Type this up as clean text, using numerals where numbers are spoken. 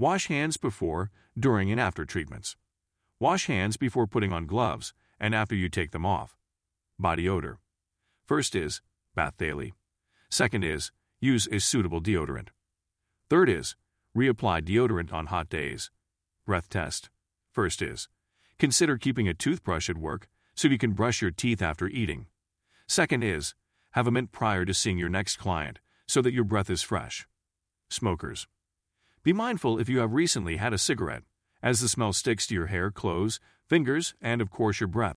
Wash hands before, during, and after treatments. Wash hands before putting on gloves and after you take them off. Body odor. First is, bath daily. Second is, use a suitable deodorant. Third is, reapply deodorant on hot days. Breath test. First is, consider keeping a toothbrush at work so you can brush your teeth after eating. Second is, have a mint prior to seeing your next client so that your breath is fresh. Smokers. Be mindful if you have recently had a cigarette, as the smell sticks to your hair, clothes, fingers, and of course your breath.